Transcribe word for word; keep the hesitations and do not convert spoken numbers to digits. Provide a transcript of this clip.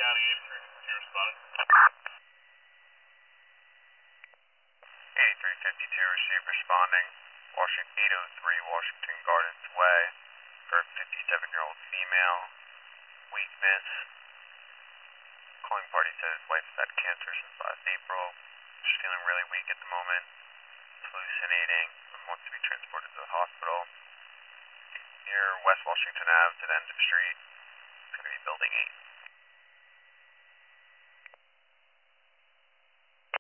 County eight three fifty responding. eighty-three fifty-two received responding. Washington eight oh three Washington Gardens Way for a fifty-seven-year-old female. Weakness. Calling party said his wife has had cancer since last April. She's feeling really weak at the moment. Hallucinating and wants to be transported to the hospital. Near West Washington Avenue at End of Street. It's going to be building eight.